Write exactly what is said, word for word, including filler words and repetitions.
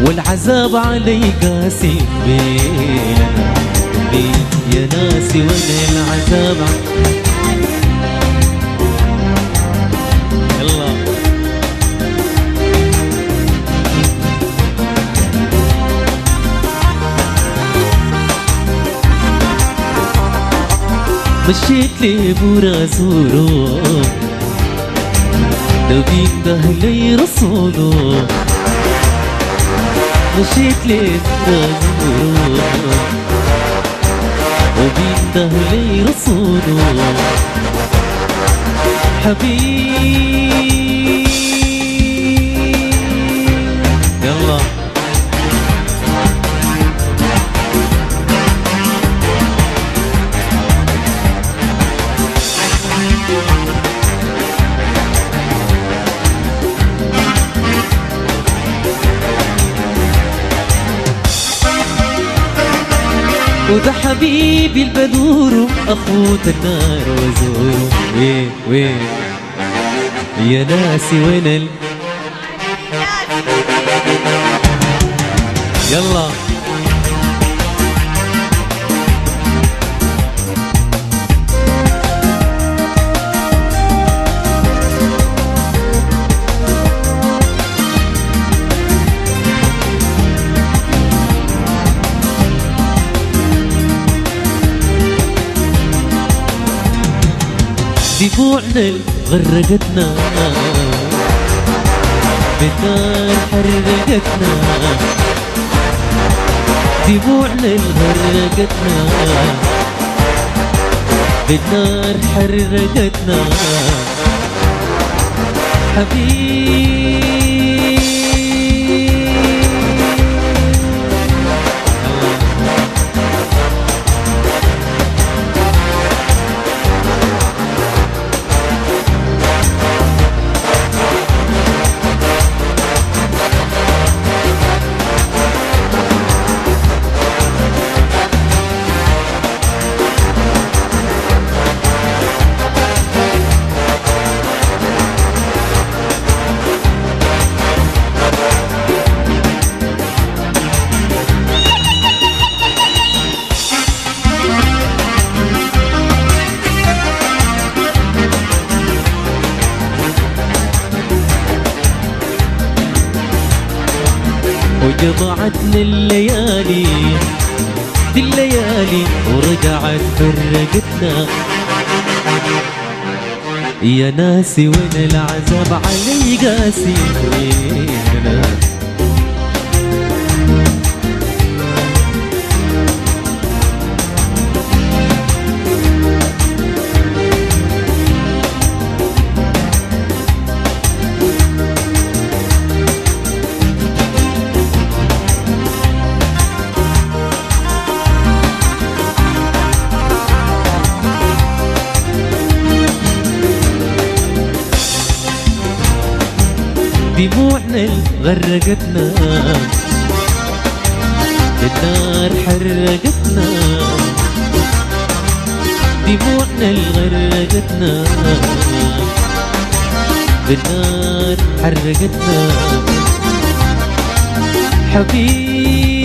والعذاب علي قاسي بينا بين يا ناسي وانا العذاب يلا مشيت لي بورا زورو دوبين دهلي رسولو مشيت لي بورا زورو وبين دهلي رسولو حبيب يلا وده حبيبي البدور أخوت النار وزور وين وين يا ناسي وين ال يلا دموعنا غرقتنا بالنار حرقتنا دموعنا غرقتنا بالنار حرقتنا حبيبي وجمعتنا الليالي دي الليالي ورجعت فرقتنا يا ناسي وين العذاب علي قاسي ويننا دموعنا غرقتنا بالنار حرقتنا دموعنا غرقتنا بالنار حرقتنا حبيبي